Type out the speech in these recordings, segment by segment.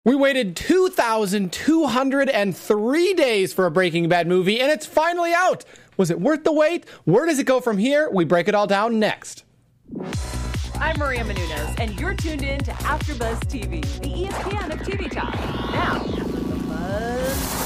We waited 2,203 days for a Breaking Bad movie, and it's finally out. Was it worth the wait? Where does it go from here? We break it all down next. I'm Maria Menounos, and you're tuned in to AfterBuzz TV, the ESPN of TV talk. Now, AfterBuzz.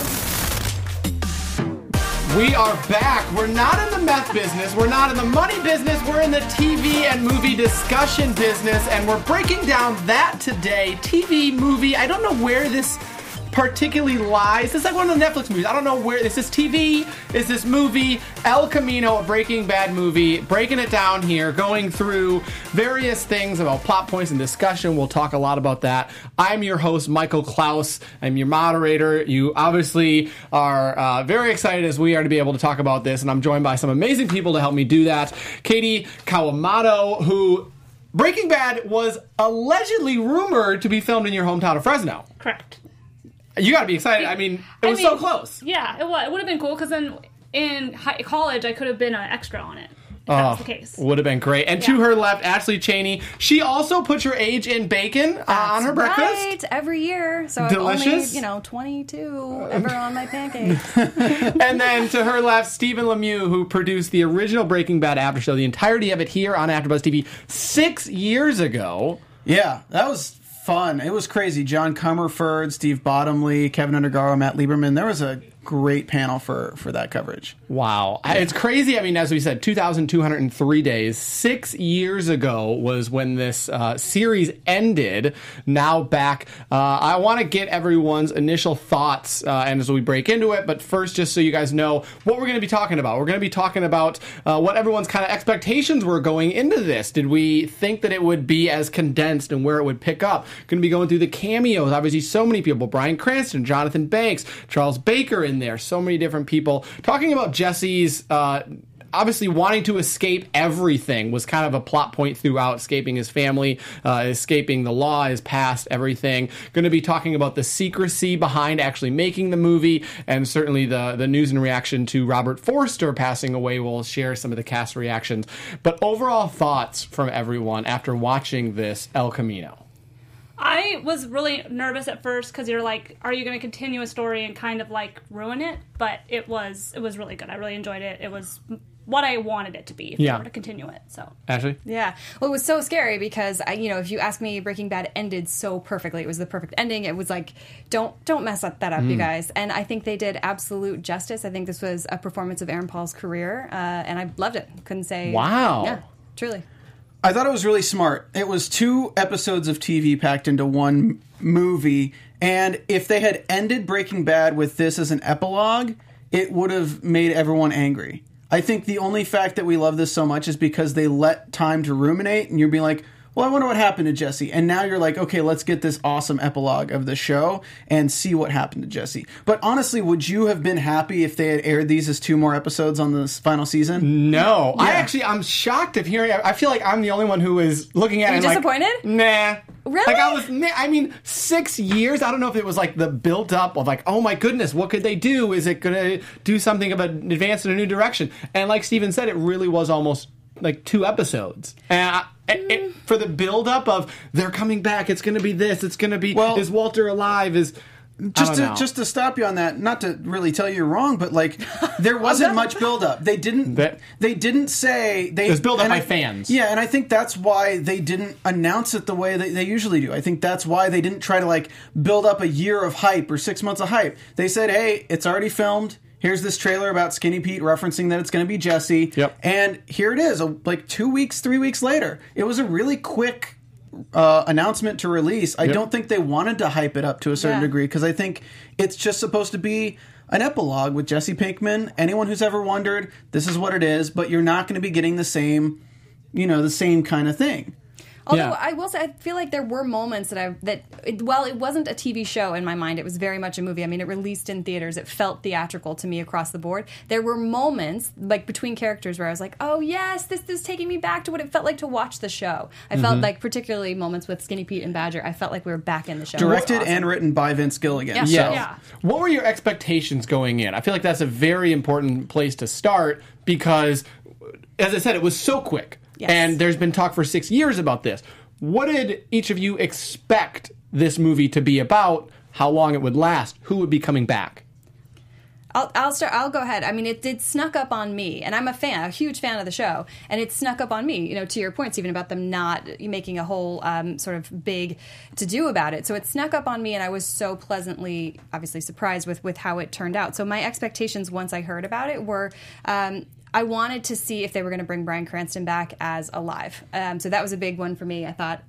We are back. We're not in the meth business. We're not in the money business. We're in the TV and movie discussion business, and we're breaking down that today. TV, movie, I don't know where this particularly lies. It's like one of the Netflix movies. I don't know where. Is this TV? Is this movie? El Camino, a Breaking Bad movie. Breaking it down here, going through various things about plot points and discussion. We'll talk a lot about that. I'm your host, Michael Klaus. I'm your moderator. You obviously are very excited as we are to be able to talk about this, and I'm joined by some amazing people to help me do that. Katie Kawamoto, who Breaking Bad was allegedly rumored to be filmed in your hometown of Fresno. Correct. You got to be excited. I mean, it was so close. Yeah, it would have been cool because then in college I could have been an extra on it. If that was the case. Would have been great. And to her left, Ashley Cheney. She also puts her age in bacon on her breakfast. Right, every year. So Delicious. I'm only, 22 ever on my pancakes. And then to her left, Stephen Lemieux, who produced the original Breaking Bad after show, the entirety of it here on AfterBuzz TV 6 years ago. Yeah, that was fun. It was crazy. John Comerford, Steve Bottomley, Kevin Undergaro, Matt Lieberman. There was a great panel for that coverage. Wow. It's crazy. I mean, as we said, 2,203 days. 6 years ago was when this series ended. Now back. I want to get everyone's initial thoughts and as we break into it. But first, just so you guys know what we're going to be talking about. We're going to be talking about what everyone's kind of expectations were going into this. Did we think that it would be as condensed and where it would pick up? Going to be going through the cameos. Obviously, so many people. Bryan Cranston, Jonathan Banks, Charles Baker in there. So many different people. Talking about Jesse's obviously wanting to escape everything was kind of a plot point throughout. Escaping his family, escaping the law, his past, everything. Going to be talking about the secrecy behind actually making the movie, and certainly the news and reaction to Robert Forster passing away. We'll share some of the cast reactions. But overall thoughts from everyone after watching this El Camino. I was really nervous at first because you're like, are you going to continue a story and kind of like ruin it? But it was really good. I really enjoyed it. It was what I wanted it to be if they were to continue it. So Ashley? Yeah. Well, it was so scary because if you ask me, Breaking Bad ended so perfectly. It was the perfect ending. It was like, don't mess that up, you guys. And I think they did absolute justice. I think this was a performance of Aaron Paul's career, and I loved it. Couldn't say. Wow. Yeah, truly. I thought it was really smart. It was 2 episodes of TV packed into one movie, and if they had ended Breaking Bad with this as an epilogue, it would have made everyone angry. I think the only fact that we love this so much is because they let time to ruminate, and you're being like, well, I wonder what happened to Jesse. And now you're like, okay, let's get this awesome epilogue of the show and see what happened to Jesse. But honestly, would you have been happy if they had aired these as 2 more episodes on this final season? No. Yeah. I'm shocked of hearing it. I feel like I'm the only one who is looking at it disappointed? like, nah. Really? Like 6 years? I don't know if it was like the build up of like, oh my goodness, what could they do? Is it going to do something of an advance in a new direction? And like Steven said, it really was almost like 2 episodes. And for the build-up of they're coming back, it's going to be this, it's going to be, is Walter alive, Just to stop you on that, not to really tell you you're wrong, but like there wasn't much build-up. They didn't say they. It was build-up by fans. Yeah, and I think that's why they didn't announce it the way they usually do. I think that's why they didn't try to like build up a year of hype or 6 months of hype. They said, hey, it's already filmed. Here's this trailer about Skinny Pete referencing that it's going to be Jesse. Yep. And here it is, like 2 weeks, 3 weeks later. It was a really quick announcement to release. I don't think they wanted to hype it up to a certain degree because I think it's just supposed to be an epilogue with Jesse Pinkman. Anyone who's ever wondered, this is what it is, but you're not going to be getting the same kind of thing. Although I will say, I feel like there were moments while it wasn't a TV show in my mind, it was very much a movie. I mean, it released in theaters. It felt theatrical to me across the board. There were moments, like between characters, where I was like, oh yes, this is taking me back to what it felt like to watch the show. I felt like, particularly moments with Skinny Pete and Badger, I felt like we were back in the show. Directed and written by Vince Gilligan. Yeah. What were your expectations going in? I feel like that's a very important place to start because, as I said, it was so quick. Yes. And there's been talk for 6 years about this. What did each of you expect this movie to be about, how long it would last, who would be coming back? I'll go ahead. I mean, it snuck up on me, and I'm a huge fan of the show, and it snuck up on me, to your points, even about them not making a whole sort of big to-do about it. So it snuck up on me, and I was so pleasantly, obviously, surprised with how it turned out. So my expectations once I heard about it were... I wanted to see if they were going to bring Bryan Cranston back as alive. So that was a big one for me. I thought,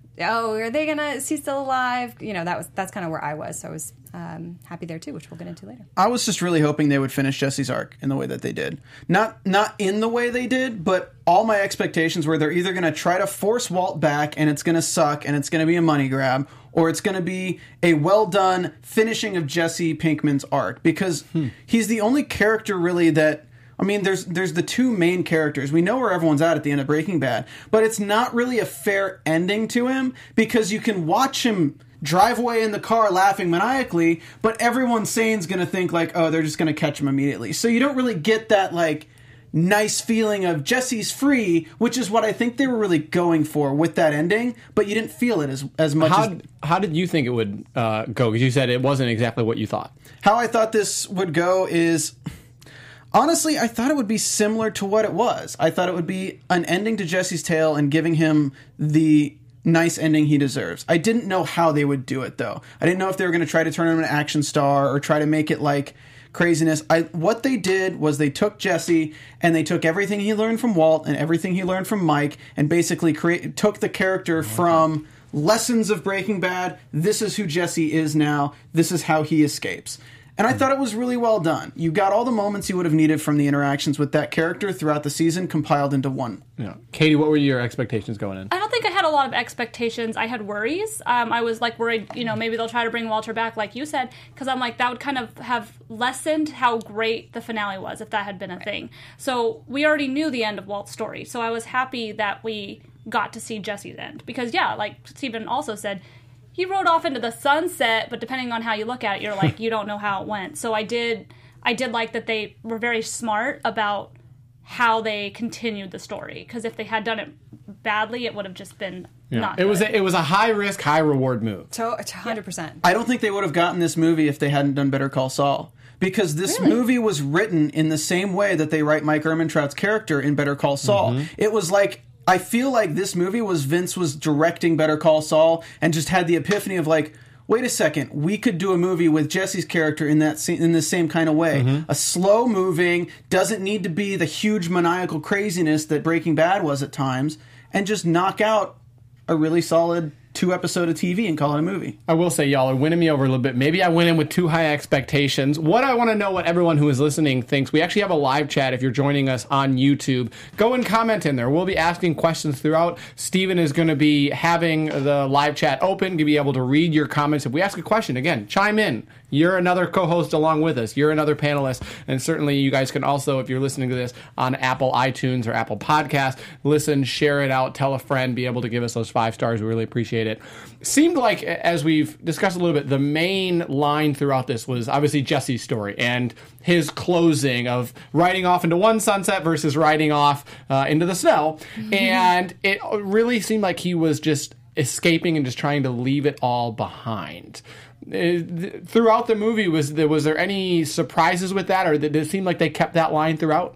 is he still alive? That's kind of where I was. So I was happy there too, which we'll get into later. I was just really hoping they would finish Jesse's arc in the way that they did. Not in the way they did, but all my expectations were they're either going to try to force Walt back and it's going to suck and it's going to be a money grab, or it's going to be a well-done finishing of Jesse Pinkman's arc. Because he's the only character really that... I mean, there's the two main characters. We know where everyone's at the end of Breaking Bad, but it's not really a fair ending to him because you can watch him drive away in the car laughing maniacally, but everyone sane's going to think like, oh, they're just going to catch him immediately. So you don't really get that like nice feeling of Jesse's free, which is what I think they were really going for with that ending, but you didn't feel it as much. How did you think it would go? Because you said it wasn't exactly what you thought. How I thought this would go is... Honestly, I thought it would be similar to what it was. I thought it would be an ending to Jesse's tale and giving him the nice ending he deserves. I didn't know how they would do it, though. I didn't know if they were going to try to turn him into an action star or try to make it like craziness. What they did was they took Jesse and they took everything he learned from Walt and everything he learned from Mike and basically took the character from lessons of Breaking Bad. This is who Jesse is now. This is how he escapes. And I thought it was really well done. You got all the moments you would have needed from the interactions with that character throughout the season compiled into one. Yeah. Katie, what were your expectations going in? I don't think I had a lot of expectations. I had worries. I was like worried, maybe they'll try to bring Walter back, like you said, because I'm like, that would kind of have lessened how great the finale was if that had been a thing. So we already knew the end of Walt's story. So I was happy that we got to see Jesse's end. Because, yeah, like Stephen also said, he rode off into the sunset, but depending on how you look at it, you're like, you don't know how it went. So I did like that they were very smart about how they continued the story. Because if they had done it badly, it would have just been not good. It was a high-risk, high-reward move. 100%. I don't think they would have gotten this movie if they hadn't done Better Call Saul. Because this movie was written in the same way that they write Mike Ehrmantraut's character in Better Call Saul. Mm-hmm. It was like... I feel like this movie was Vince was directing Better Call Saul and just had the epiphany of like, wait a second, we could do a movie with Jesse's character in the same kind of way. Mm-hmm. A slow moving, doesn't need to be the huge maniacal craziness that Breaking Bad was at times, and just knock out a really solid 2-episode of TV and call it a movie. I will say, y'all are winning me over a little bit. Maybe I went in with too high expectations. What I want to know what everyone who is listening thinks. We actually have a live chat if you're joining us on YouTube. Go and comment in there. We'll be asking questions throughout. Steven is going to be having the live chat open to be able to read your comments. If we ask a question, again, chime in. You're another co-host along with us. You're another panelist. And certainly you guys can also, if you're listening to this on Apple iTunes or Apple Podcasts, listen, share it out, tell a friend, be able to give us those 5 stars. We really appreciate it. Seemed like, as we've discussed a little bit, the main line throughout this was obviously Jesse's story and his closing of riding off into one sunset versus riding off into the snow. Mm-hmm. And it really seemed like he was just escaping and just trying to leave it all behind. Throughout the movie, was there any surprises with that, or did it seem like they kept that line throughout?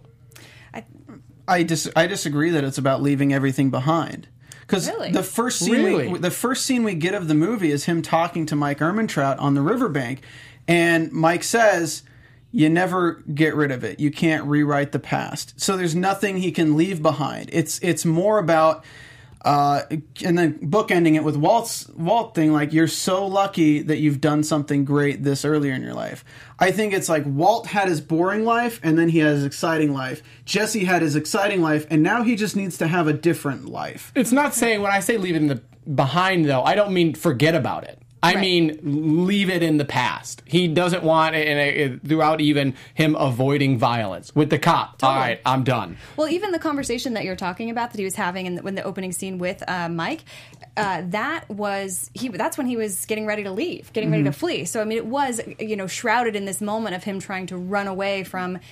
I disagree that it's about leaving everything behind. Because the first scene we get of the movie is him talking to Mike Ehrmantraut on the riverbank, and Mike says, "You never get rid of it. You can't rewrite the past." So there's nothing he can leave behind. It's more about. And then bookending it with Walt thing, like, you're so lucky that you've done something great this earlier in your life. I think it's like Walt had his boring life, and then he has his exciting life. Jesse had his exciting life, and now he just needs to have a different life. It's not saying, when I say leave it in the behind, though, I don't mean forget about it. I mean, leave it in the past. He doesn't want, throughout even him avoiding violence with the cop. Totally. All right, I'm done. Well, even the conversation that you're talking about that he was having in the opening scene with Mike, that's when he was getting ready to leave, ready to flee. So, I mean, it was, shrouded in this moment of him trying to run away from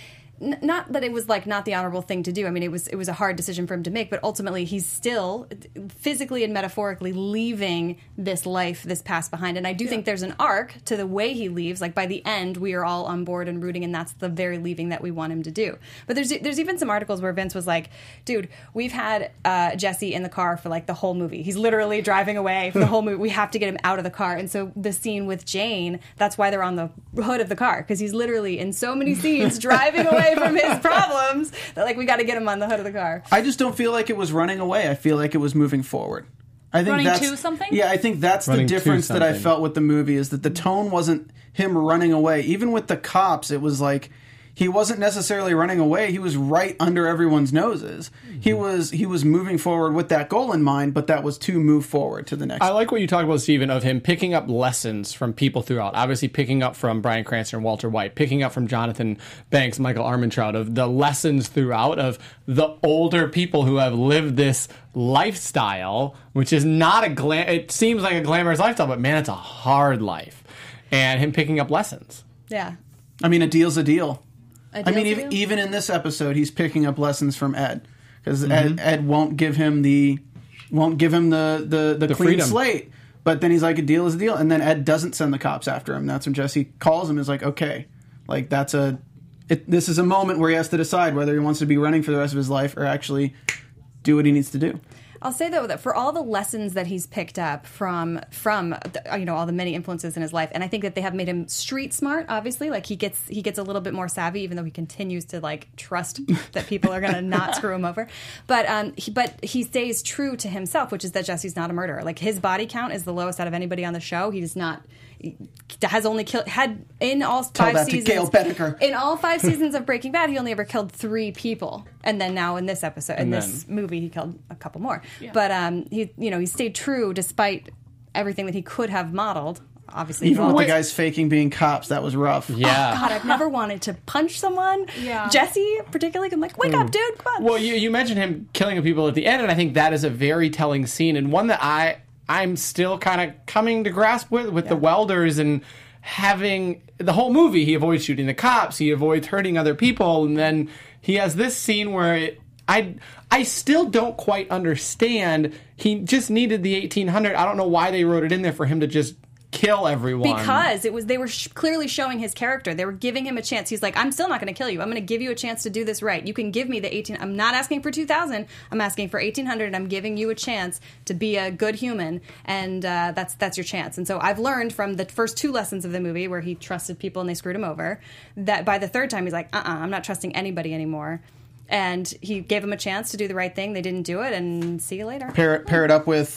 not that it was like not the honorable thing to do. I mean, it was a hard decision for him to make, but ultimately he's still physically and metaphorically leaving this life, this past behind. And I do think there's an arc to the way he leaves. Like by the end, we are all on board and rooting, and that's the very leaving that we want him to do. But there's even some articles where Vince was like, dude, we've had Jesse in the car for like the whole movie. He's literally driving away for the whole movie. We have to get him out of the car. And so the scene with Jane, that's why they're on the hood of the car, because he's literally in so many scenes driving away from his problems that like we got to get him on the hood of the car. I just don't feel like it was running away. I feel like it was moving forward. I think Running that's to something? Yeah, I think that's the Running to difference that I something. felt with the movie, is that the tone wasn't him running away. Even with the cops, it was like he wasn't necessarily running away. He was right under everyone's noses. He was moving forward with that goal in mind, but that was to move forward to the next. I like what you talked about, Stephen, of him picking up lessons from people throughout. Obviously, picking up from Bryan Cranston and Walter White, picking up from Jonathan Banks, Michael Armentrout, of the lessons throughout of the older people who have lived this lifestyle, which is not it seems like a glamorous lifestyle, but man, it's a hard life. And him picking up lessons. Yeah. I mean, a deal's a deal. A I mean, deal's a deal? even in this episode, he's picking up lessons from Ed, because Ed won't give him the clean freedom. slate. But then he's like, a deal is a deal, and then Ed doesn't send the cops after him. That's when Jesse calls him. Is like, okay, like this is a moment where he has to decide whether he wants to be running for the rest of his life or actually do what he needs to do. I'll say though that for all the lessons that he's picked up from all the many influences in his life, and I think that they have made him street smart. Obviously, like he gets a little bit more savvy, even though he continues to like trust that people are going to not screw him over. But he stays true to himself, which is that Jesse's not a murderer. Like his body count is the lowest out of anybody on the show. He does not. Has only had in all Tell 5 that to seasons. Gail Bedecker. In all 5 seasons of Breaking Bad, he only ever killed 3 people, and then now in this episode, this movie, he killed a couple more. Yeah. But he stayed true despite everything that he could have modeled. Obviously, Even with the guys faking being cops, that was rough. Yeah. Oh, God, I've never wanted to punch someone. Yeah. Jesse, particularly, I'm like, wake up, dude, come on. Well, you mentioned him killing people at the end, and I think that is a very telling scene, and one that I'm still kind of coming to grasp with the welders, and having the whole movie, he avoids shooting the cops, he avoids hurting other people, and then he has this scene where I still don't quite understand. He just needed the 1800. I don't know why they wrote it in there for him to just kill everyone. Because they were clearly showing his character. They were giving him a chance. He's like, I'm still not going to kill you. I'm going to give you a chance to do this right. You can give me the 18. I'm not asking for 2,000. I'm asking for 1,800. I'm giving you a chance to be a good human, and that's your chance. And so I've learned from the first 2 lessons of the movie, where he trusted people and they screwed him over, that by the 3rd time he's like, I'm not trusting anybody anymore. And he gave him a chance to do the right thing. They didn't do it, and see you later. Pair it up with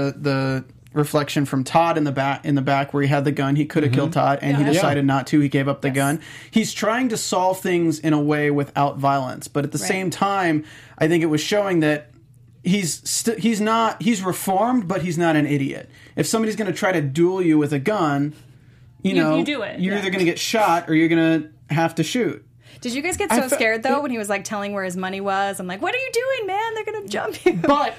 the reflection from Todd in the back where he had the gun. He could have killed Todd, and he decided not to. He gave up the gun. He's trying to solve things in a way without violence, but at the same time, I think it was showing that he's reformed, but he's not an idiot. If somebody's going to try to duel you with a gun, you do it. You're either going to get shot or you're going to have to shoot. Did you guys get so scared, though, when he was, like, telling where his money was? I'm like, what are you doing, man? They're going to jump you. But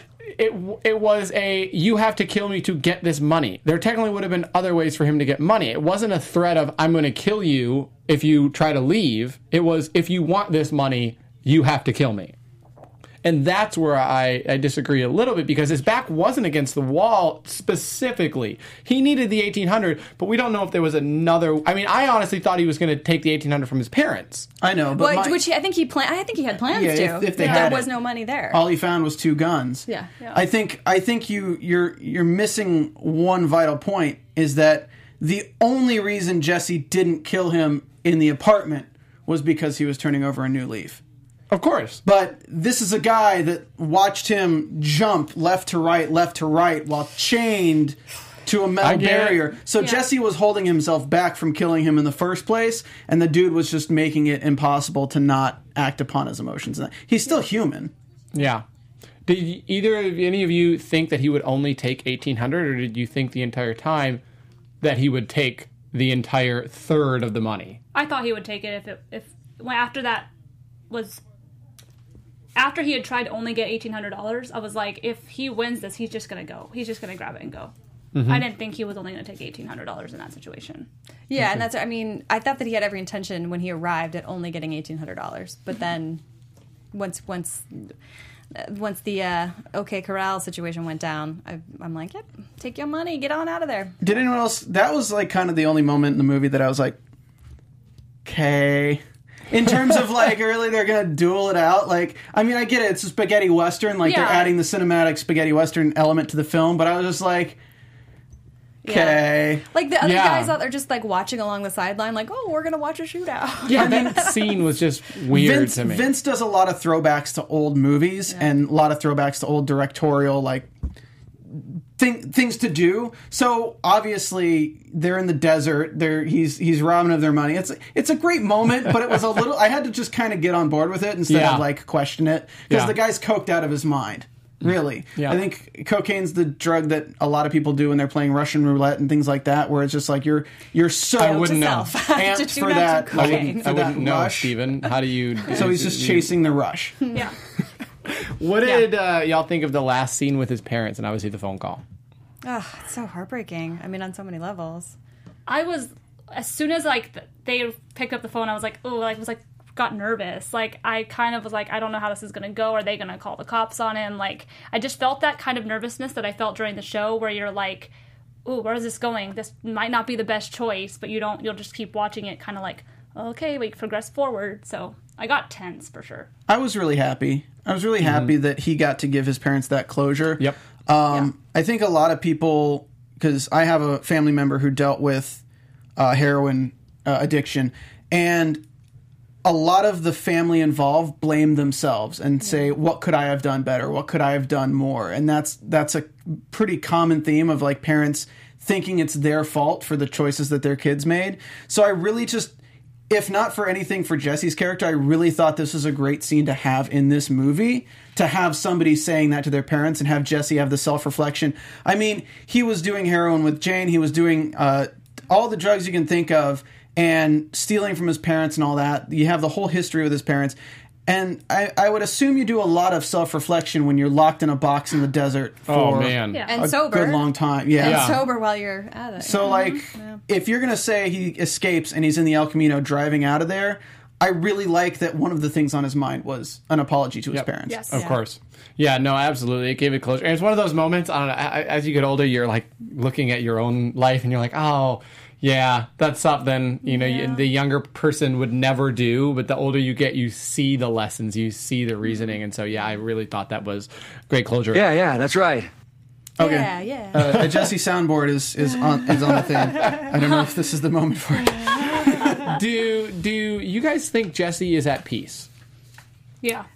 it was you have to kill me to get this money. There technically would have been other ways for him to get money. It wasn't a threat of, I'm going to kill you if you try to leave. It was, if you want this money, you have to kill me. And that's where I disagree a little bit, because his back wasn't against the wall specifically. He needed the 1,800, but we don't know if there was another. I mean, I honestly thought he was going to take the 1,800 from his parents. I know, but I think he had plans to. If they had there was no money there. All he found was 2 guns. Yeah. I think you're missing one vital point, is that the only reason Jesse didn't kill him in the apartment was because he was turning over a new leaf. Of course. But this is a guy that watched him jump left to right while chained to a metal barrier. So Jesse was holding himself back from killing him in the first place, and the dude was just making it impossible to not act upon his emotions. He's still human. Yeah. Did any of you think that he would only take 1,800, or did you think the entire time that he would take the entire third of the money? I thought he would take it after he had tried to only get $1,800. I was like, if he wins this, he's just gonna go. He's just gonna grab it and go. I didn't think he was only going to take $1,800 in that situation. Yeah, and that's, I mean, I thought that he had every intention when he arrived at only getting $1,800. But then once the OK Corral situation went down, I'm like, yep, take your money, get on out of there. Did anyone else? That was like kind of the only moment in the movie that I was like, okay. In terms of like, really, they're gonna duel it out. Like, I mean, I get it. It's a spaghetti western. Like, they're adding the cinematic spaghetti western element to the film. But I was just like, okay. Yeah. Like the other guys out there just like watching along the sideline, like, oh, we're gonna watch a shootout. Yeah, that scene was just weird to me. Vince does a lot of throwbacks to old movies and a lot of throwbacks to old directorial like things to do. So obviously they're in the desert. He's robbing of their money. It's a great moment, but it was a little. I had to just kind of get on board with it instead of like question it because the guy's coked out of his mind. Really, I think cocaine's the drug that a lot of people do when they're playing Russian roulette and things like that, where it's just like you're so I wouldn't know. amped for that. I wouldn't know, Steven. How do you? So he's just chasing the rush. Yeah. What did y'all think of the last scene with his parents and obviously the phone call? Oh, it's so heartbreaking. I mean, on so many levels. I was, as soon as like they picked up the phone, I was like, oh, like was like got nervous. Like I kind of was like, I don't know how this is going to go. Are they going to call the cops on him? Like I just felt that kind of nervousness that I felt during the show, where you're like, oh, where is this going? This might not be the best choice, but you'll just keep watching it, kind of like, okay, we progress forward. So I got tense for sure. I was really happy. I was really happy that he got to give his parents that closure. Yep. I think a lot of people, because I have a family member who dealt with heroin addiction, and a lot of the family involved blame themselves and say, what could I have done better? What could I have done more? And that's a pretty common theme of like parents thinking it's their fault for the choices that their kids made. So I really just, if not for anything for Jesse's character, I really thought this was a great scene to have in this movie, to have somebody saying that to their parents and have Jesse have the self-reflection. I mean, he was doing heroin with Jane. He was doing all the drugs you can think of and stealing from his parents and all that. You have the whole history with his parents. And I would assume you do a lot of self-reflection when you're locked in a box in the desert for and sober. Good long time. Yeah. And sober while you're at it. So, if you're going to say he escapes and he's in the El Camino driving out of there, I really like that one of the things on his mind was an apology to his parents. Yes. Of course. Yeah, no, absolutely. It gave it closure. And it's one of those moments, I don't know, as you get older, you're like looking at your own life and you're like, oh, yeah, that's something, the younger person would never do, but the older you get, you see the lessons, you see the reasoning. And so, I really thought that was great closure. Yeah, that's right. Okay. Yeah. The Jesse soundboard is on the thing. I don't know if this is the moment for it. Do you guys think Jesse is at peace? Yeah.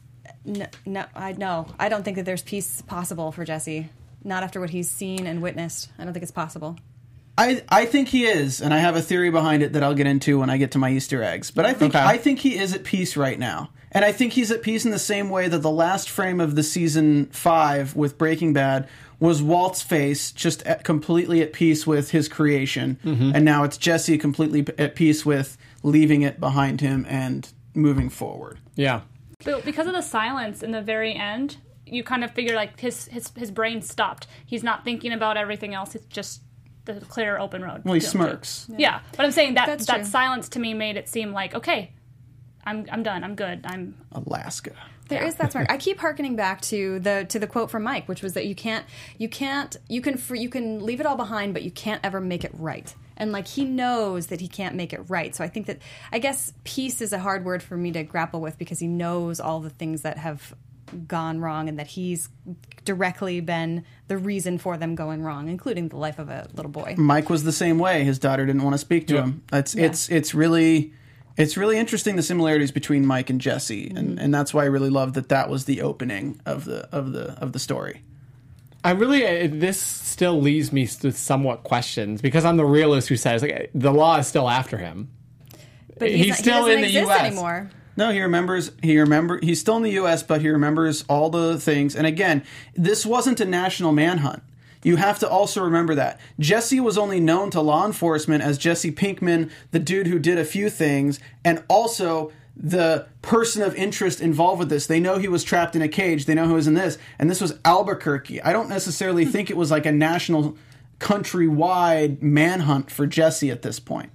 No, I don't think that there's peace possible for Jesse. Not after what he's seen and witnessed. I don't think it's possible. I think he is, and I have a theory behind it that I'll get into when I get to my Easter eggs. But I think he is at peace right now. And I think he's at peace in the same way that the last frame of the season 5 with Breaking Bad was Walt's face just completely at peace with his creation. Mm-hmm. And now it's Jesse completely at peace with leaving it behind him and moving forward. Yeah. But because of the silence in the very end, you kind of figure like his brain stopped. He's not thinking about everything else. It's just the clear open road. Well, he smirks. Yeah. But I'm saying that true. silence to me made it seem like, okay, I'm done. I'm good. I'm Alaska. There is that smirk. I keep hearkening back to the quote from Mike, which was that you can leave it all behind, but you can't ever make it right. And like he knows that he can't make it right. So I guess peace is a hard word for me to grapple with because he knows all the things that have gone wrong and that he's directly been the reason for them going wrong, including the life of a little boy. Mike was the same way. His daughter didn't want to speak to him. It's really interesting, the similarities between Mike and Jesse, and that's why I really love that was the opening of the story. This still leaves me with somewhat questions because I'm the realist who says like the law is still after him. But he's still in the U.S. anymore. No, he remembers. He's still in the U.S., but he remembers all the things. And again, this wasn't a national manhunt. You have to also remember that. Jesse was only known to law enforcement as Jesse Pinkman, the dude who did a few things, and also the person of interest involved with this. They know he was trapped in a cage. They know who was in this. And this was Albuquerque. I don't necessarily think it was like a national countrywide manhunt for Jesse at this point.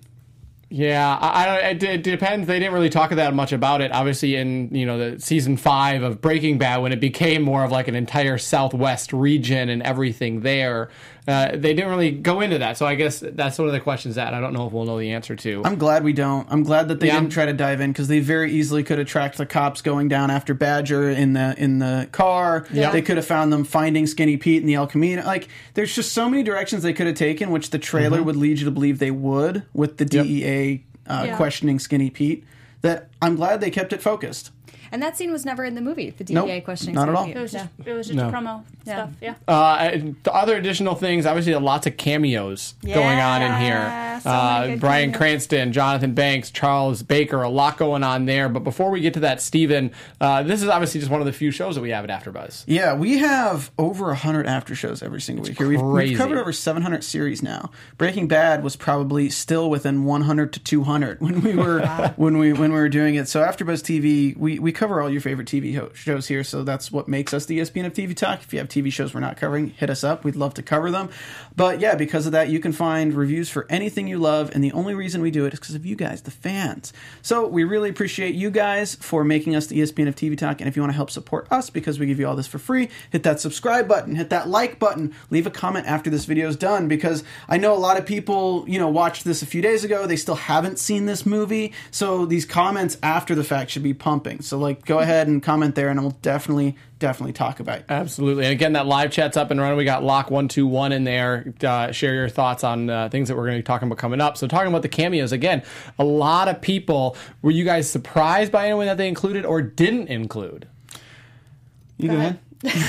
Yeah, it depends. They didn't really talk that much about it. Obviously, in the season 5 of Breaking Bad, when it became more of like an entire Southwest region and everything there, they didn't really go into that. So I guess that's one of the questions that I don't know if we'll know the answer to. I'm glad we don't. I'm glad that they didn't try to dive in, because they very easily could have tracked the cops going down after Badger in the car. Yeah. They could have found them finding Skinny Pete in the El Camino. Like, there's just so many directions they could have taken, which the trailer would lead you to believe they would, with the DEA questioning Skinny Pete, that I'm glad they kept it focused. And that scene was never in the movie, the DEA Nope, questioning. not at all. It was just promo stuff. Yeah. The other additional things, obviously, lots of cameos going on in here. so many good Bryan cameos. Cranston, Jonathan Banks, Charles Baker, a lot going on there. But before we get to that, Steven, this is obviously just one of the few shows that we have at AfterBuzz. Yeah, we have over 100 after shows every single week. Here we've crazy. covered over 700 series now. Breaking Bad was probably still within 100 to 200 when we were when we were doing it. So AfterBuzz TV, we cover all your favorite TV shows here. So that's what makes us the ESPN of TV Talk. If you have TV shows we're not covering, hit us up. We'd love to cover them. But yeah, because of that, you can find reviews for anything you love, and the only reason we do it is because of you guys, the fans. So we really appreciate you guys for making us the ESPN of TV Talk. And if you want to help support us, because we give you all this for free, hit that subscribe button, hit that like button, leave a comment after this video is done, because I know a lot of people, watched this a few days ago. They still haven't seen this movie. So these comments after the fact should be pumping. So go ahead and comment there, and we'll definitely talk about it. Absolutely. And again, that live chat's up and running. We got Lock121 in there. Share your thoughts on things that we're going to be talking about coming up. So talking about the cameos, again, a lot of people, were you guys surprised by anyone that they included or didn't include? You go ahead.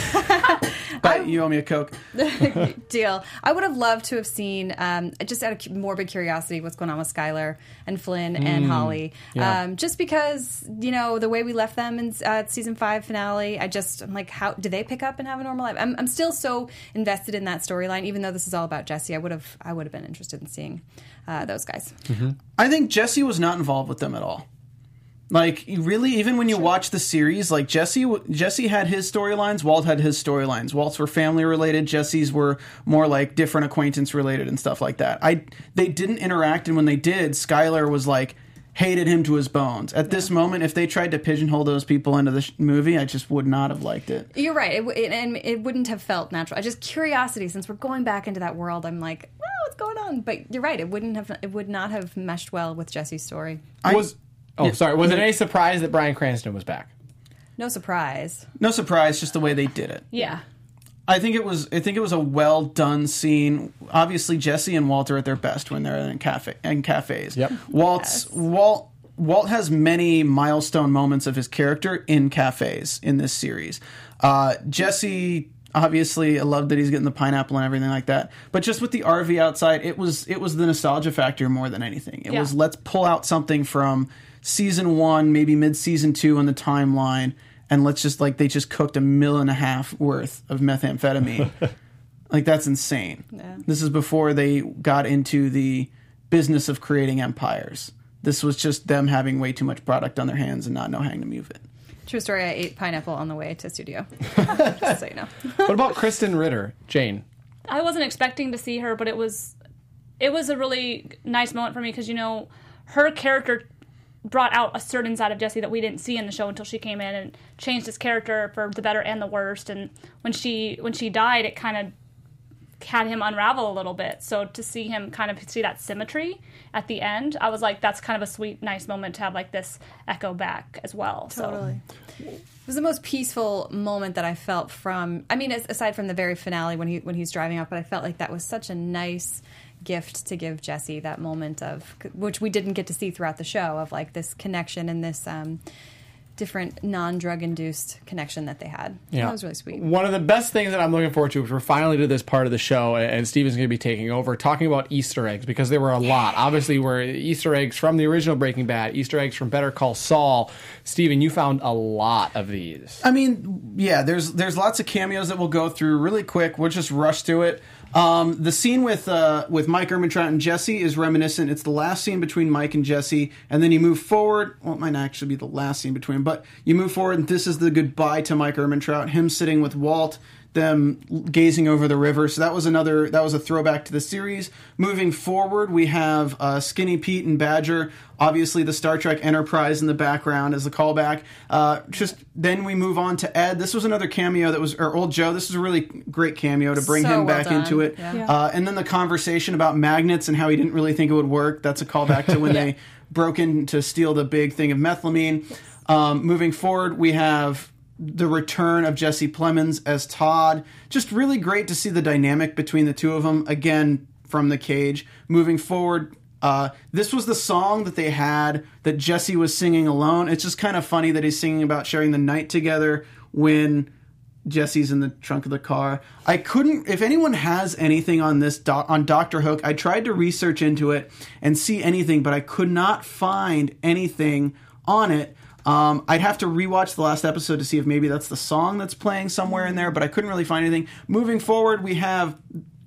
But you owe me a Coke. Deal. I would have loved to have seen, just out of morbid curiosity, what's going on with Skylar and Flynn and Holly. Yeah. Just because, the way we left them in season 5 finale, I'm like, how did they pick up and have a normal life? I'm still so invested in that storyline, even though this is all about Jesse. I would have been interested in seeing those guys. Mm-hmm. I think Jesse was not involved with them at all. Really, even when you watch the series, Jesse had his storylines, Walt had his storylines. Walt's were family related, Jesse's were more different acquaintance related and stuff like that. They didn't interact, and when they did, Skylar was hated him to his bones. At this moment, if they tried to pigeonhole those people into the movie, I just would not have liked it. You're right, and it wouldn't have felt natural. Just curiosity, since we're going back into that world, I'm like, what's going on? But you're right, it would not have meshed well with Jesse's story. Was it any surprise that Bryan Cranston was back? No surprise. No surprise, just the way they did it. Yeah. I think it was a well done scene. Obviously, Jesse and Walt are at their best when they're in cafes. Yep. Walt has many milestone moments of his character in cafes in this series. Jesse, obviously, I love that he's getting the pineapple and everything like that. But just with the RV outside, it was the nostalgia factor more than anything. It was, let's pull out something from season 1, maybe mid-season 2 on the timeline, and let's just, they just cooked $1.5 million worth of methamphetamine. That's insane. Yeah. This is before they got into the business of creating empires. This was just them having way too much product on their hands and not know how to move it. True story, I ate pineapple on the way to studio. Just so you know. What about Kristen Ritter, Jane? I wasn't expecting to see her, but it was a really nice moment for me because, her character brought out a certain side of Jesse that we didn't see in the show until she came in and changed his character for the better and the worst. And when she died, it kind of had him unravel a little bit. So to see him kind of see that symmetry at the end, I was like, that's kind of a sweet, nice moment to have this echo back as well. Totally. So. It was the most peaceful moment that I felt from, aside from the very finale when he's driving up, but I felt like that was such a nice gift to give Jesse, that moment of, which we didn't get to see throughout the show, of this connection and this different non-drug induced connection that they had. Yeah. That was really sweet. One of the best things that I'm looking forward to is we're finally to this part of the show, and Steven's going to be taking over, talking about Easter eggs, because there were a lot. Obviously, were Easter eggs from the original Breaking Bad, Easter eggs from Better Call Saul. Steven, you found a lot of these. There's lots of cameos that we'll go through really quick. We'll just rush through it. The scene with Mike Ehrmantraut and Jesse is reminiscent. It's the last scene between Mike and Jesse, and then you move forward. Well, it might not actually be the last scene between, but you move forward, and this is the goodbye to Mike Ehrmantraut, him sitting with Walt. them gazing over the river. So that was a throwback to the series. Moving forward, we have Skinny Pete and Badger. Obviously, the Star Trek Enterprise in the background as a callback. Then we move on to Ed. This was another cameo or Old Joe. This was a really great cameo to bring him back into it. Yeah. And then the conversation about magnets and how he didn't really think it would work. That's a callback to when they broke in to steal the big thing of methylamine. Moving forward, we have the return of Jesse Plemons as Todd. Just really great to see the dynamic between the two of them, again, from the cage. Moving forward, this was the song that they had that Jesse was singing alone. It's just kind of funny that he's singing about sharing the night together when Jesse's in the trunk of the car. I couldn't, if anyone has anything on this, on Dr. Hook, I tried to research into it and see anything, but I could not find anything on it. I'd have to rewatch the last episode to see if maybe that's the song that's playing somewhere in there, but I couldn't really find anything. Moving forward, we have...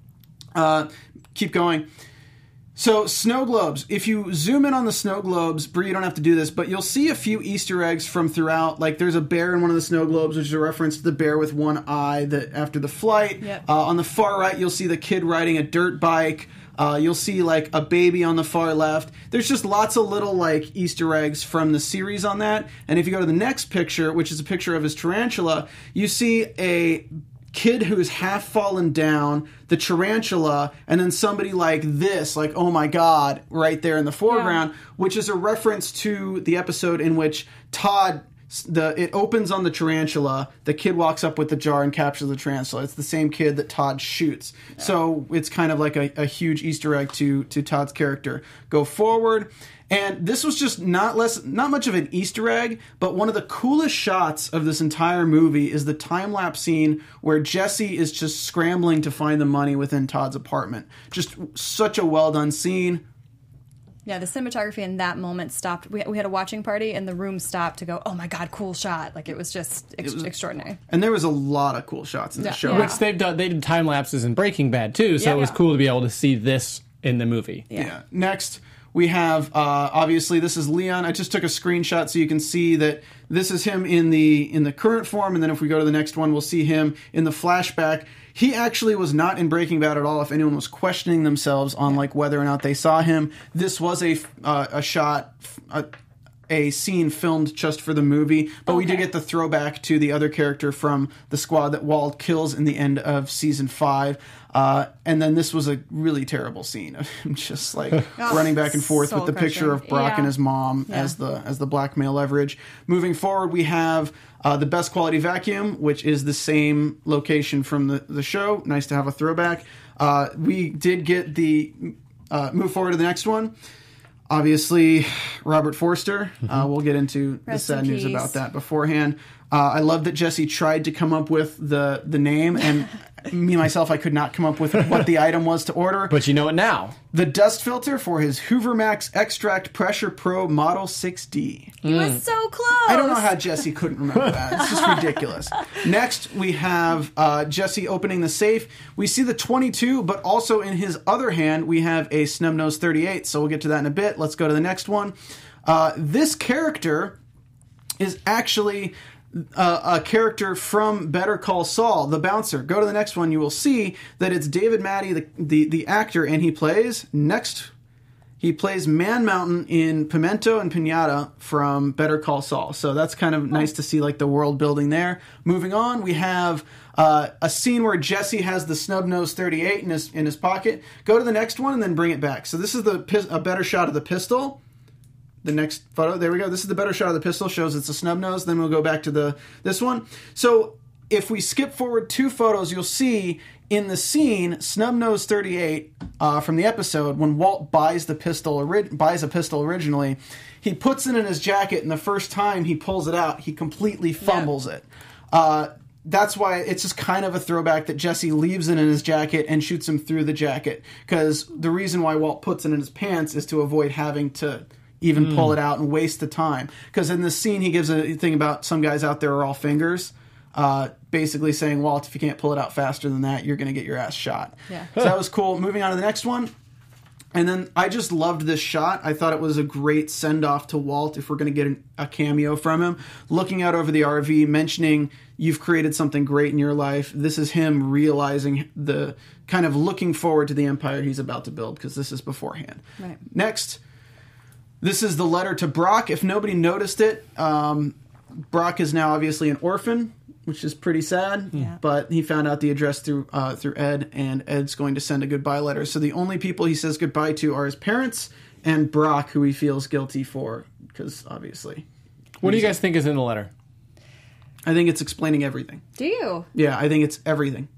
keep going. So, snow globes. If you zoom in on the snow globes, Brie, you don't have to do this, but you'll see a few Easter eggs from throughout. Like, there's a bear in one of the snow globes, which is a reference to the bear with one eye that after the flight. Yep. On the far right, you'll see the kid riding a dirt bike. You'll see, like, a baby on the far left. There's just lots of little, like, Easter eggs from the series on that. And if you go to the next picture, which is a picture of his tarantula, you see a kid who's half fallen down, the tarantula, and then somebody like this, like, oh my god, right there in the foreground, which is a reference to the episode in which Todd... it opens on the tarantula. The kid walks up with the jar and captures the tarantula. It's the same kid that Todd shoots. Yeah. So it's kind of like a huge Easter egg to Todd's character. Go forward. And this was just not much of an Easter egg, but one of the coolest shots of this entire movie is the time-lapse scene where Jesse is just scrambling to find the money within Todd's apartment. Just such a well-done scene. Yeah, the cinematography in that moment stopped. We had a watching party, and the room stopped to go, oh my god, cool shot. Like, it was just extraordinary. And there was a lot of cool shots in the show. Yeah. Which they did time lapses in Breaking Bad, too, so it was cool to be able to see this in the movie. Yeah. Next, we have, obviously, this is Leon. I just took a screenshot so you can see that this is him in the current form, and then if we go to the next one, we'll see him in the flashback. He actually was not in Breaking Bad at all. If anyone was questioning themselves on like whether or not they saw him, this was a shot, a scene filmed just for the movie. But we did get the throwback to the other character from the squad that Walt kills in the end of season 5. And then this was a really terrible scene of him just like running back and forth with the picture of Brock and his mom as the blackmail leverage. Moving forward, we have the Best Quality Vacuum, which is the same location from the show. Nice to have a throwback. We did get the move forward to the next one. Obviously, Robert Forster. We'll get into the sad news about that beforehand. I love that Jesse tried to come up with the name, and me, myself, I could not come up with what the item was to order. But you know it now. The dust filter for his Hoover Max Extract Pressure Pro Model 6D. He was so close. I don't know how Jesse couldn't remember that. It's just ridiculous. Next, we have Jesse opening the safe. We see the 22, but also in his other hand, we have a Snub-Nose 38. So we'll get to that in a bit. Let's go to the next one. This character is actually a character from Better Call Saul, the bouncer. Go to the next one. You will see that it's David Matty, the actor, and he plays Man Mountain in Pimento and Pinata from Better Call Saul. So that's kind of nice to see, like, the world building there. Moving on, we have a scene where Jesse has the Snub-Nose 38 in his pocket. Go to the next one and then bring it back. So this is a better shot of the pistol. The next photo, there we go. This is the better shot of the pistol, shows it's a snub nose. Then we'll go back to this one. So if we skip forward 2 photos, you'll see in the scene Snub-Nose 38 from the episode when Walt buys a pistol originally. He puts it in his jacket, and the first time he pulls it out, he completely fumbles it. That's why it's just kind of a throwback that Jesse leaves it in his jacket and shoots him through the jacket. Because the reason why Walt puts it in his pants is to avoid having to even pull it out and waste the time. Because in this scene, he gives a thing about some guys out there are all fingers, basically saying, Walt, if you can't pull it out faster than that, you're going to get your ass shot. Yeah. So that was cool. Moving on to the next one. And then I just loved this shot. I thought it was a great send-off to Walt, if we're going to get a cameo from him. Looking out over the RV, mentioning, you've created something great in your life. This is him realizing the kind of looking forward to the empire he's about to build, because this is beforehand. Right. Next, this is the letter to Brock. If nobody noticed it, Brock is now obviously an orphan, which is pretty sad. Yeah. But he found out the address through Ed, and Ed's going to send a goodbye letter. So the only people he says goodbye to are his parents and Brock, who he feels guilty for, because obviously. What do you guys think is in the letter? I think it's explaining everything. Do you? Yeah, I think it's everything.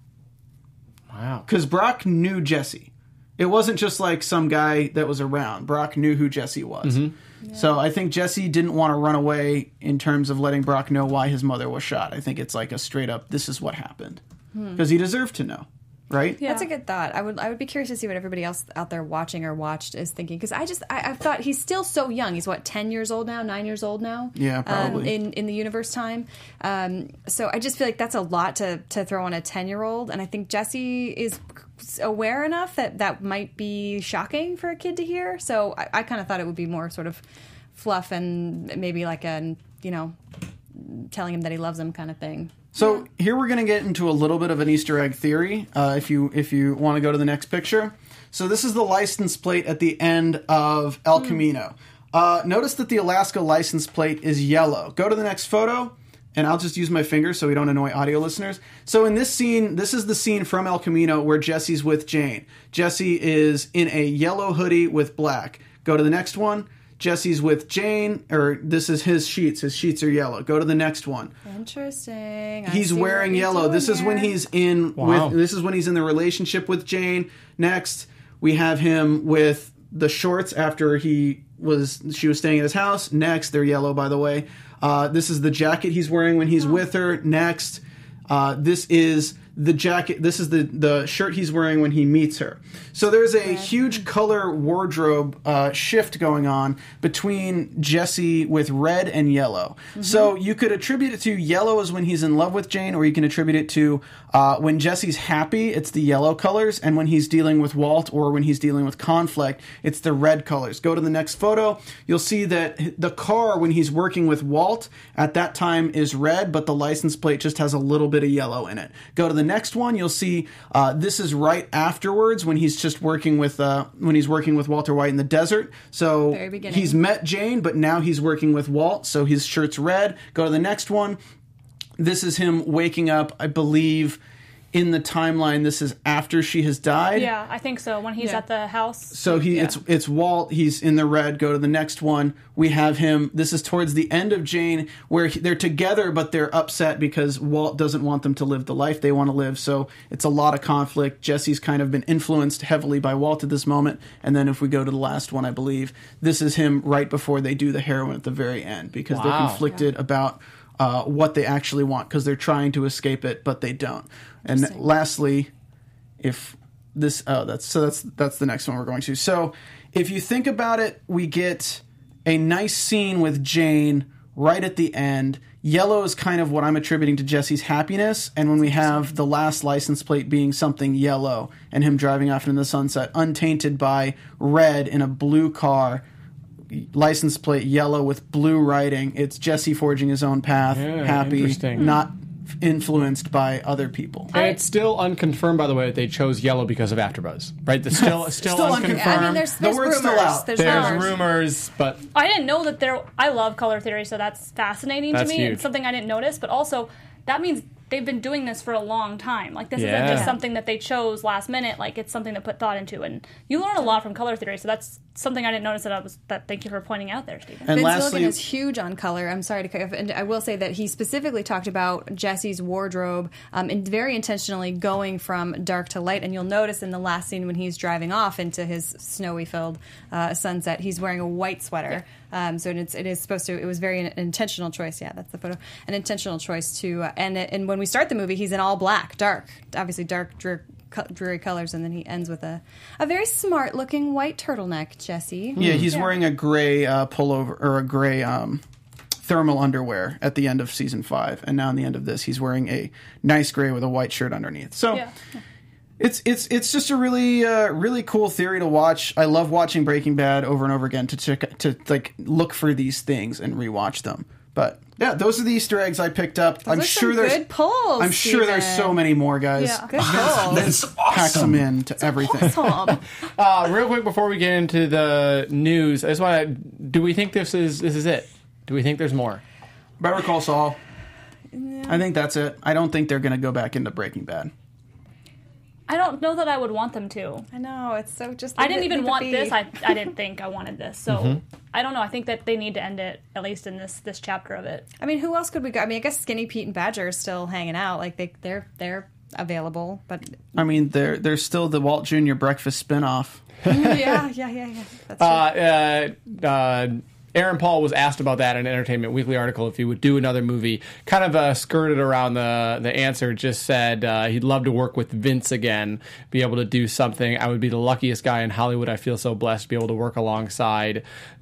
Wow. Because Brock knew Jesse. It wasn't just like some guy that was around. Brock knew who Jesse was. Yeah. So I think Jesse didn't want to run away in terms of letting Brock know why his mother was shot. I think it's like a straight up, this is what happened. Because he deserved to know, right? Yeah. That's a good thought. I would be curious to see what everybody else out there watching or watched is thinking. Because I thought he's still so young. He's what, 10 years old now, 9 years old now? Yeah, probably. In the universe time. So I just feel like that's a lot to throw on a 10-year-old. And I think Jesse is aware enough that might be shocking for a kid to hear. So I kind of thought it would be more sort of fluff and maybe like a, telling him that he loves him kind of thing. So here we're going to get into a little bit of an Easter egg theory, if you want to go to the next picture. So this is the license plate at the end of El Camino. Notice that the Alaska license plate is yellow. Go to the next photo, and I'll just use my finger so we don't annoy audio listeners. So in this scene, this is the scene from El Camino where Jesse's with Jane. Jesse is in a yellow hoodie with black. Go to the next one. Jesse's with Jane, or this is his sheets. His sheets are yellow. Go to the next one. Interesting. He's wearing yellow. This is when he's in this is when he's in the relationship with Jane. Next, we have him with the shorts after she was staying at his house. Next, they're yellow, by the way. This is the jacket he's wearing when he's with her. Next, this is the jacket. This is the shirt he's wearing when he meets her. So there's a huge color wardrobe shift going on between Jesse with red and yellow. So you could attribute it to yellow is when he's in love with Jane, or you can attribute it to when Jesse's happy, it's the yellow colors, and when he's dealing with Walt or when he's dealing with conflict, it's the red colors. Go to the next photo. You'll see that the car, when he's working with Walt, at that time is red, but the license plate just has a little bit of yellow in it. Go to the next one. You'll see this is right afterwards when he's just working with Walter White in the desert. So Very beginning. He's met Jane, but now he's working with Walt, so his shirt's red. Go to the next one. This is him waking up, I believe, in the timeline. This is after she has died. Yeah, I think so. When he's at the house. So it's Walt. He's in the red. Go to the next one. We have him. This is towards the end of Jane, where they're together, but they're upset because Walt doesn't want them to live the life they want to live. So it's a lot of conflict. Jesse's kind of been influenced heavily by Walt at this moment. And then if we go to the last one, I believe this is him right before they do the heroin at the very end, because they're conflicted about what they actually want, because they're trying to escape it, but they don't. And lastly, if this that's the next one we're going to. So if you think about it, we get a nice scene with Jane right at the end. Yellow is kind of what I'm attributing to Jesse's happiness, and when we have the last license plate being something yellow and him driving off into the sunset, untainted by red in a blue car, license plate yellow with blue writing, it's Jesse forging his own path, happy, not influenced by other people. And it's still unconfirmed, by the way, that they chose yellow because of AfterBuzz, right? It's still unconfirmed. I mean, there's The word's rumors. still out. There's There's rumors, but I didn't know that I love color theory, so that's fascinating That's to me. huge. It's something I didn't notice, but also that means they've been doing this for a long time. Like, this Yeah. isn't just something that they chose last minute. Like, it's something to put thought into, and you learn a lot from color theory. So that's something I didn't notice that thank you for pointing out there, Stephen. And Vince lastly, Gilligan is huge on color. I'm sorry to cut you off. And I will say that he specifically talked about Jesse's wardrobe and very intentionally going from dark to light. And you'll notice in the last scene when he's driving off into his snowy filled sunset, he's wearing a white sweater. So it was very an intentional choice. Yeah, that's the photo. An intentional choice to, and when we start the movie, he's in all black, dark, obviously dark, dreary colors, and then he ends with a very smart looking white turtleneck, Jesse. Yeah, he's wearing a gray pullover, or a gray thermal underwear at the end of season 5, and now in the end of this, he's wearing a nice gray with a white shirt underneath. So It's just a really cool theory to watch. I love watching Breaking Bad over and over again to like look for these things and rewatch them. But yeah, those are the Easter eggs I picked up. I'm sure there's good pulls. I'm sure there's so many more, guys. Yeah. Good pulls. Let's pack them in to everything. Awesome. Real quick before we get into the news, I just want to. Do we think this is it? Do we think there's more? Better Call Saul. I think that's it. I don't think they're going to go back into Breaking Bad. I don't know that I would want them to. I know, it's so just... I didn't even want this. I didn't think I wanted this. So I don't know. I think that they need to end it, at least in this chapter of it. I mean, who else could we go? I mean, I guess Skinny Pete and Badger are still hanging out. Like, they're available, but... I mean, they're still the Walt Jr. breakfast spinoff. yeah. That's true. Aaron Paul was asked about that in an Entertainment Weekly article if he would do another movie. Kind of skirted around the answer. Just said he'd love to work with Vince again, be able to do something. I would be the luckiest guy in Hollywood. I feel so blessed to be able to work alongside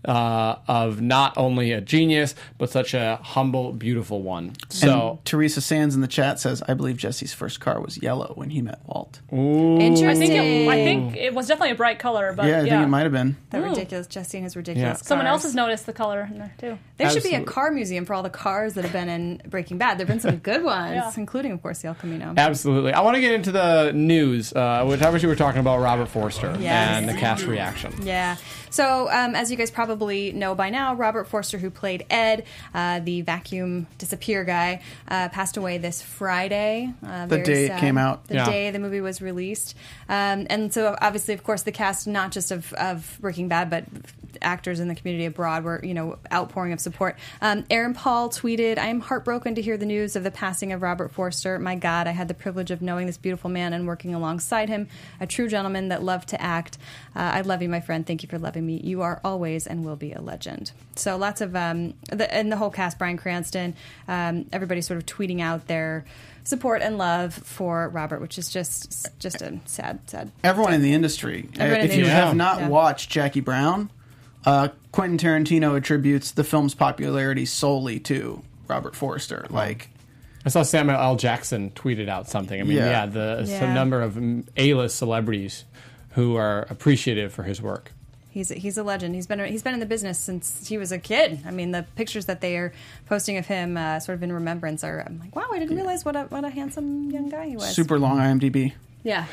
of not only a genius, but such a humble, beautiful one. So and Teresa Sands in the chat says, I believe Jesse's first car was yellow when he met Walt. Interesting. I think it was definitely a bright color, but I think it might have been. That ridiculous. Jesse and his ridiculous cars. Someone else has noticed the color in there, too. There should be a car museum for all the cars that have been in Breaking Bad. There have been some good ones, including, of course, the El Camino. Absolutely. I want to get into the news, which obviously we're talking about Robert Forster and the cast reaction. Yeah. So, as you guys probably know by now, Robert Forster, who played Ed, the vacuum disappear guy, passed away this Friday. The day it came out. The day the movie was released. And so, obviously, of course, the cast, not just of Breaking Bad, but actors in the community abroad were, outpouring of support. Aaron Paul tweeted, I am heartbroken to hear the news of the passing of Robert Forster. My God, I had the privilege of knowing this beautiful man and working alongside him, a true gentleman that loved to act. I love you, my friend. Thank you for loving me. You are always and will be a legend. So lots of, and the whole cast, Bryan Cranston, everybody sort of tweeting out their support and love for Robert, which is just a sad. Everyone in the industry. If you have not watched Jackie Brown, Quentin Tarantino attributes the film's popularity solely to Robert Forster. I saw Samuel L. Jackson tweeted out something. I mean, the number of A-list celebrities who are appreciative for his work. He's a legend. He's been in the business since he was a kid. I mean, the pictures that they are posting of him, sort of in remembrance, I'm like, wow, I didn't realize what a handsome young guy he was. Super long IMDb. Yeah,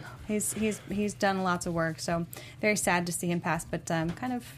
he's done lots of work. So very sad to see him pass, but kind of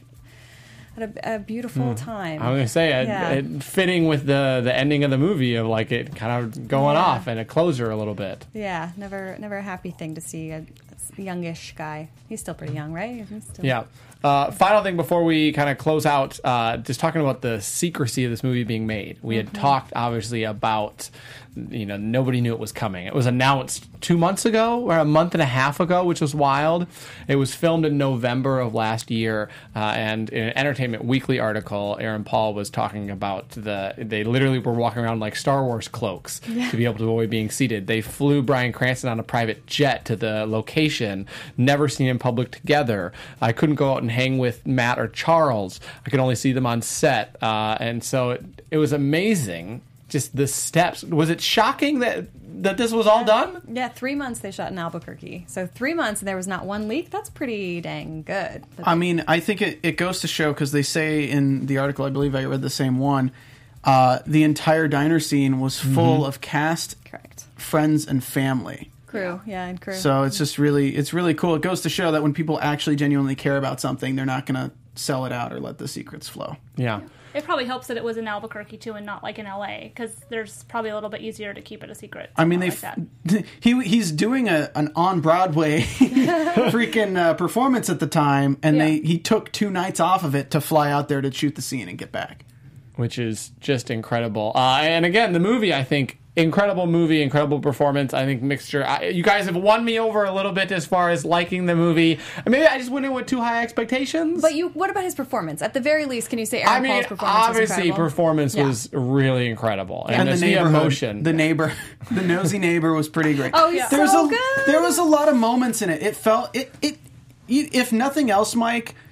at a beautiful time. I was going to say, it fitting with the ending of the movie of it kind of going off and a closure a little bit. Yeah, never a happy thing to see a youngish guy. He's still pretty young, right? Yeah. Final thing before we kind of close out, just talking about the secrecy of this movie being made. We had talked, obviously, about, nobody knew it was coming. It was announced 2 months ago, or a month and a half ago, which was wild. It was filmed in November of last year, and in an Entertainment Weekly article, Aaron Paul was talking about they literally were walking around like Star Wars cloaks to be able to avoid being seated. They flew Bryan Cranston on a private jet to the location, never seen in public together. I couldn't go out and hang with Matt or Charles. I could only see them on set. And so it was amazing, just the steps. Was it shocking that this was all done? Yeah, 3 months they shot in Albuquerque. So 3 months and there was not one leak. That's pretty dang good. I mean, I think it goes to show, because they say in the article, I believe I read the same one, the entire diner scene was full of cast, friends, and family. Crew. So it's really cool. It goes to show that when people actually genuinely care about something, they're not going to sell it out or let the secrets flow. Yeah. It probably helps that it was in Albuquerque, too, and not in LA, because there's probably a little bit easier to keep it a secret. I mean, he's doing an on-Broadway freaking performance at the time, and he took 2 nights off of it to fly out there to shoot the scene and get back. Which is just incredible. And again, the movie, I think, incredible movie, incredible performance. I think mixture. You guys have won me over a little bit as far as liking the movie. Maybe I just went in with too high expectations. But what about his performance? At the very least, can you say Aaron Paul's performance obviously performance was really incredible, and the emotion. The nosy neighbor was pretty great. Oh, yeah, good. There was a lot of moments in it. It felt it. If nothing else, Mike,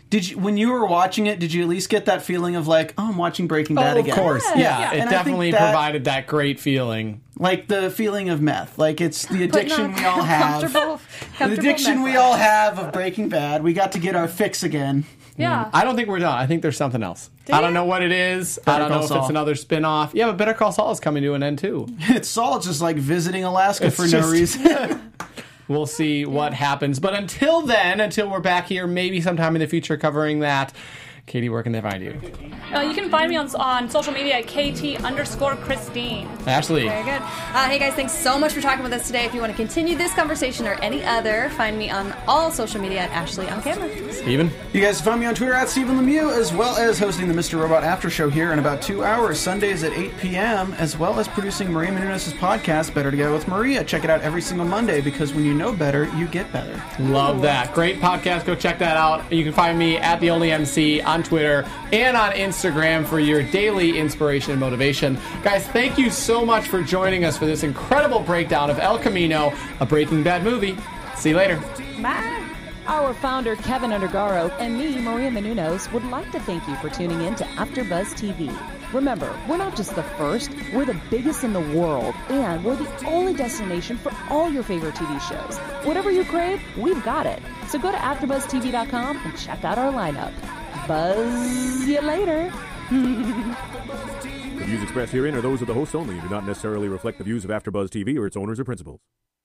when you were watching it, did you at least get that feeling of like, oh, I'm watching Breaking Bad Of again? course, yeah. It And I definitely think that- provided that great feeling. Like the feeling of meth. Like it's the addiction we all have. Comfortable The addiction we all have of Breaking Bad. We got to get our fix again. Yeah. I don't think we're done. I think there's something else. I don't know what it is. I don't Call know if Saul. it's another spin-off. Yeah, but Better Call Saul is coming to an end too. It's Saul just like visiting Alaska It's for no just- reason. We'll see what happens. But until then, until we're back here, maybe sometime in the future covering that, Katie, where can they find you? You can find me on social media at KT_Christine. Ashley. Very good. Hey guys, thanks so much for talking with us today. If you want to continue this conversation or any other, find me on all social media at Ashley on Camera. Steven. You guys can find me on Twitter at Stephen Lemieux, as well as hosting the Mr. Robot After Show here in about 2 hours, Sundays at 8 p.m., as well as producing Maria Menounos' podcast, Better Together with Maria. Check it out every single Monday, because when you know better, you get better. Love that. Great podcast. Go check that out. You can find me at The Only MC on Twitter and on Instagram for your daily inspiration and motivation. Guys, thank you so much for joining us for this incredible breakdown of El Camino, a Breaking Bad movie. See you later. Bye. Our founder, Kevin Undergaro, and me, Maria Menounos, would like to thank you for tuning in to AfterBuzz TV. Remember, we're not just the first, we're the biggest in the world, and we're the only destination for all your favorite TV shows. Whatever you crave, we've got it. So go to AfterBuzzTV.com and check out our lineup. Buzz you later. The views expressed herein are those of the hosts only and do not necessarily reflect the views of AfterBuzz TV or its owners or principals.